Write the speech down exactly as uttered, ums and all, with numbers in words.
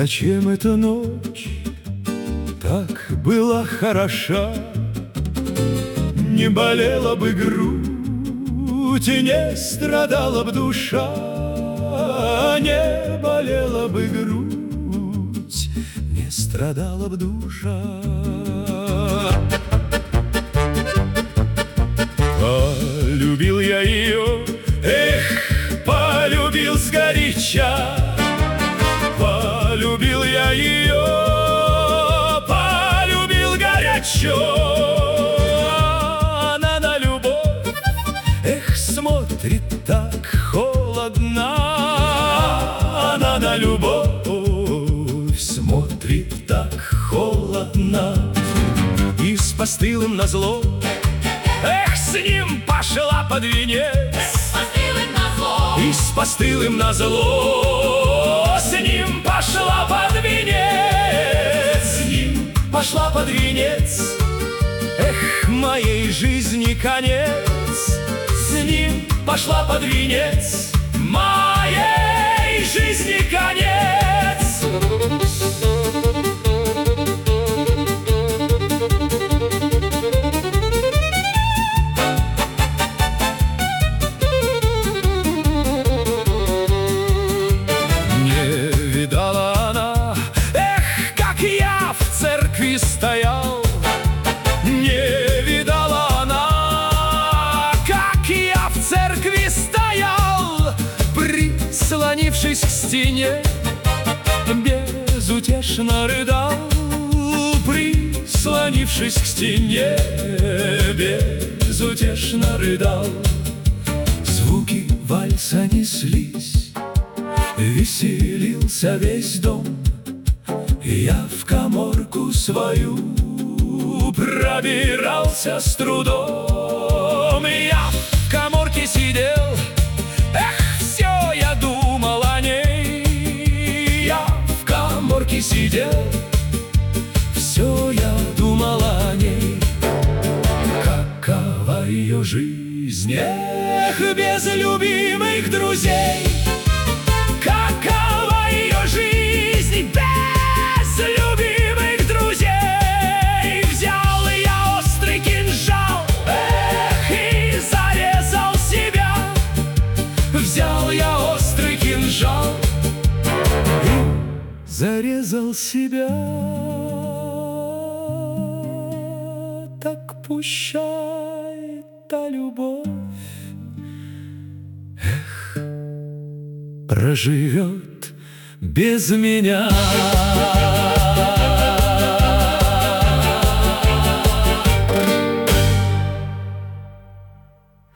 Зачем эта ночь так была хороша? Не болела бы грудь и не страдала б душа, не болела бы грудь, не страдала б душа. Полюбил я ее, эх, полюбил сгоряча. Полюбил я ее, полюбил горячо. Она на любовь, эх, смотрит так холодно. Она на любовь смотрит так холодно. И с постылым назло, эх, с ним пошла под венец. И с постылым назло, с ним пошла под венец. С ним пошла под венец. Эх, моей жизни конец. С ним пошла под венец. Моей жизни конец. Стоял, не видала она, как я в церкви стоял, прислонившись к стене, безутешно рыдал. Прислонившись к стене, безутешно рыдал. Звуки вальса неслись, веселился весь дом. Я в каморку свою пробирался с трудом. Я в каморке сидел, эх, все я думал о ней. Я в каморке сидел, все я думал о ней. Какова ее жизнь, эх, без любимых друзей. Какова ее жизнь без любимых друзей. Взял я острый кинжал, эх, и зарезал себя. Взял я острый кинжал и зарезал себя. Так пущай та любовь, эх, проживет без меня.